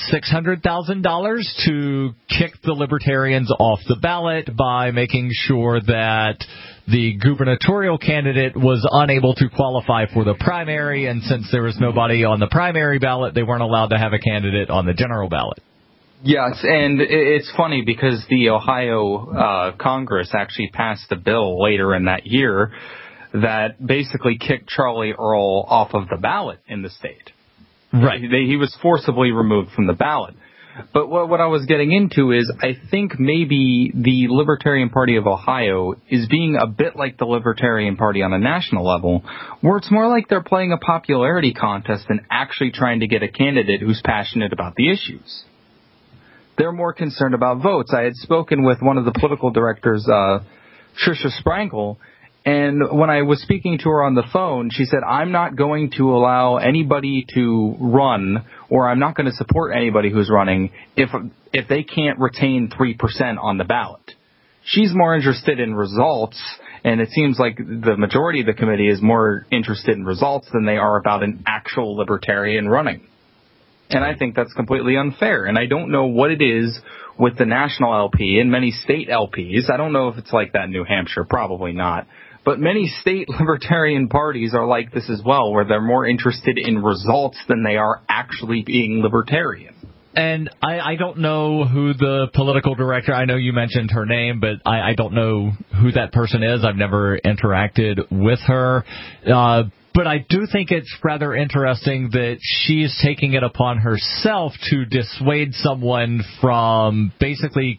$600,000 to kick the Libertarians off the ballot by making sure that the gubernatorial candidate was unable to qualify for the primary, and since there was nobody on the primary ballot, they weren't allowed to have a candidate on the general ballot. Yes, and it's funny because the Ohio Congress actually passed a bill later in that year that basically kicked Charlie Earl off of the ballot in the state. Right. He was forcibly removed from the ballot. But what I was getting into is I think maybe the Libertarian Party of Ohio is being a bit like the Libertarian Party on a national level, where it's more like they're playing a popularity contest than actually trying to get a candidate who's passionate about the issues. They're more concerned about votes. I had spoken with one of the political directors, Tricia Sprankle, and when I was speaking to her on the phone, she said, I'm not going to allow anybody to run, or I'm not going to support anybody who's running if they can't retain 3% on the ballot. She's more interested in results, and it seems like the majority of the committee is more interested in results than they are about an actual libertarian running. And I think that's completely unfair. And I don't know what it is with the national LP and many state LPs. I don't know if it's like that in New Hampshire. Probably not. But many state libertarian parties are like this as well, where they're more interested in results than they are actually being libertarian. And I don't know who the political director, I know you mentioned her name, but I don't know who that person is. I've never interacted with her. But I do think it's rather interesting that she's taking it upon herself to dissuade someone from basically,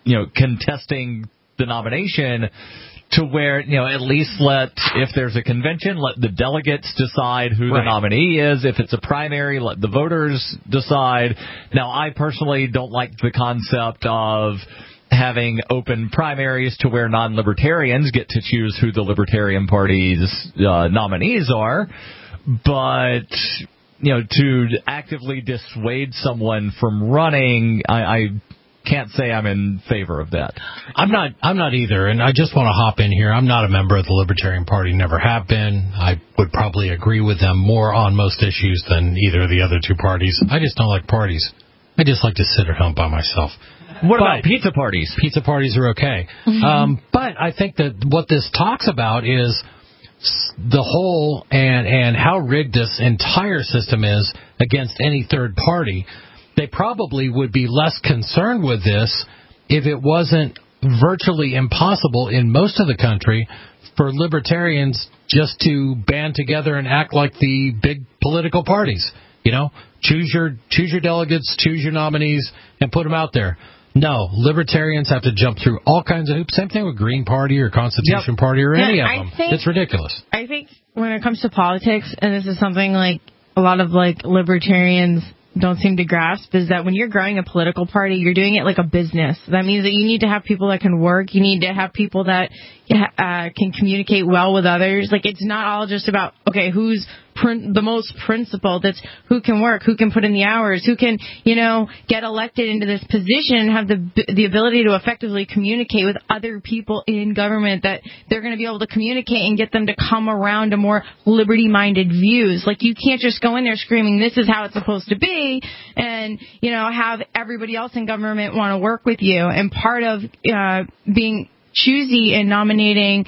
contesting the nomination, to where, at least if there's a convention, let the delegates decide who the nominee is. If it's a primary, let the voters decide. Now, I personally don't like the concept of having open primaries to where non-libertarians get to choose who the Libertarian Party's nominees are. But, to actively dissuade someone from running, I can't say I'm in favor of that. I'm not either, and I just want to hop in here. I'm not a member of the Libertarian Party, never have been. I would probably agree with them more on most issues than either of the other two parties. I just don't like parties. I just like to sit at home by myself. What about pizza parties? Pizza parties are okay. But I think that what this talks about is the whole and how rigged this entire system is against any third party. They probably would be less concerned with this if it wasn't virtually impossible in most of the country for libertarians just to band together and act like the big political parties. You know, choose your delegates, choose your nominees, and put them out there. No, libertarians have to jump through all kinds of hoops. Same thing with Green Party or Constitution Party or any of them. It's ridiculous. I think when it comes to politics, and this is something like a lot of like libertarians don't seem to grasp, is that when you're growing a political party, you're doing it like a business. That means that you need to have people that can work. You need to have people that can communicate well with others. Like, it's not all just about, okay, who's the most principled. It's who can work, who can put in the hours, who can, get elected into this position and have the ability to effectively communicate with other people in government, that they're going to be able to communicate and get them to come around to more liberty-minded views. Like, you can't just go in there screaming, this is how it's supposed to be, and, have everybody else in government want to work with you. And part of being choosy and nominating,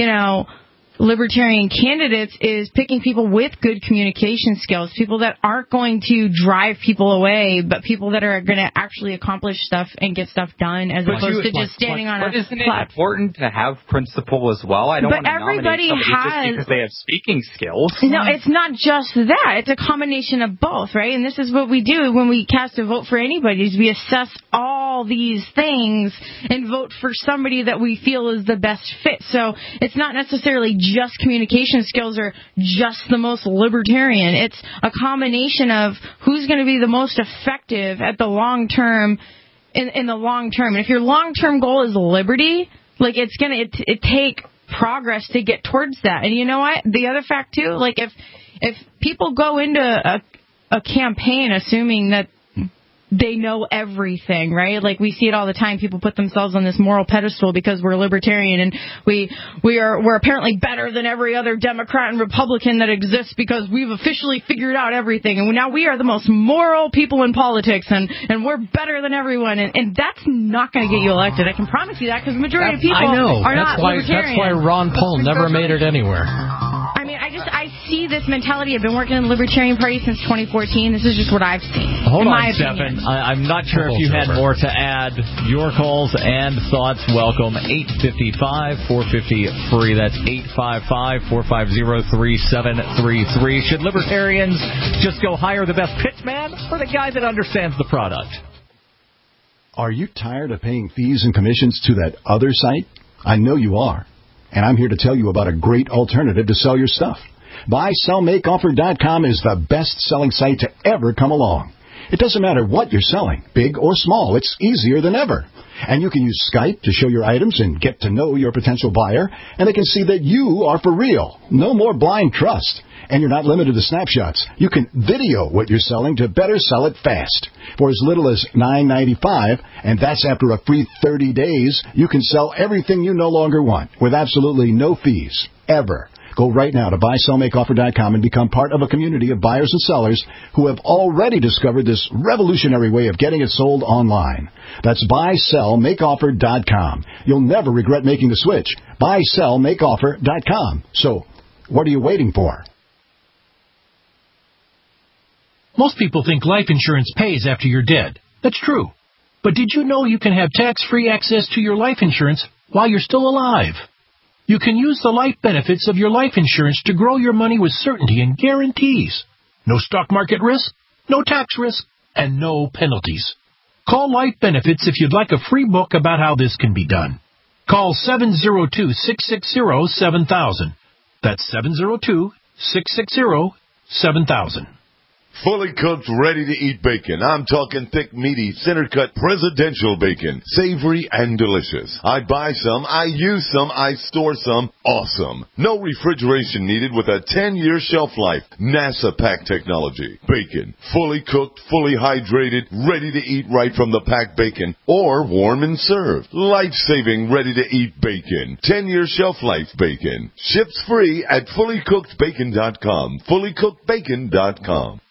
libertarian candidates is picking people with good communication skills, people that aren't going to drive people away, but people that are going to actually accomplish stuff and get stuff done, as opposed to just standing on a platform. But isn't it important to have principle as well? I don't want to nominate somebody just because they have speaking skills. No, it's not just that. It's a combination of both, right? And this is what we do when we cast a vote for anybody, is we assess all these things and vote for somebody that we feel is the best fit. So it's not necessarily just communication skills or just the most libertarian. It's a combination of who's going to be the most effective at the long term, in the long term. And if your long term goal is liberty, like, it's going to take progress to get towards that. And you know what? The other fact too, like, if people go into a campaign assuming that they know everything, right? Like, we see it all the time. People put themselves on this moral pedestal because we're libertarian, and we're apparently better than every other Democrat and Republican that exists because we've officially figured out everything, and now we are the most moral people in politics, and we're better than everyone, and that's not going to get you elected. I can promise you that, because the majority of people are not libertarian. That's why Ron Paul never made it anywhere. I mean, I see this mentality. I've been working in the Libertarian Party since 2014. This is just what I've seen. Hold on, Stephen. I'm not sure if you had more to add. Your calls and thoughts welcome. 855-450-FREE. That's 855-450-3733. Should libertarians just go hire the best pitchman or the guy that understands the product? Are you tired of paying fees and commissions to that other site? I know you are. And I'm here to tell you about a great alternative to sell your stuff. BuySellMakeOffer.com is the best-selling site to ever come along. It doesn't matter what you're selling, big or small. It's easier than ever. And you can use Skype to show your items and get to know your potential buyer, and they can see that you are for real. No more blind trust. And you're not limited to snapshots. You can video what you're selling to better sell it fast. For as little as $9.95, and that's after a free 30 days, you can sell everything you no longer want with absolutely no fees, ever. Go right now to BuySellMakeOffer.com and become part of a community of buyers and sellers who have already discovered this revolutionary way of getting it sold online. That's BuySellMakeOffer.com. You'll never regret making the switch. BuySellMakeOffer.com. So, what are you waiting for? Most people think life insurance pays after you're dead. That's true. But did you know you can have tax-free access to your life insurance while you're still alive? You can use the life benefits of your life insurance to grow your money with certainty and guarantees. No stock market risk, no tax risk, and no penalties. Call Life Benefits if you'd like a free book about how this can be done. Call 702-660-7000. That's 702-660-7000. Fully cooked, ready-to-eat bacon. I'm talking thick, meaty, center-cut, presidential bacon. Savory and delicious. I buy some, I use some, I store some. Awesome. No refrigeration needed with a 10-year shelf life. NASA pack technology. Bacon. Fully cooked, fully hydrated, ready-to-eat right from the packed bacon. Or warm and served. Life-saving, ready-to-eat bacon. 10-year shelf life bacon. Ships free at fullycookedbacon.com. Fullycookedbacon.com.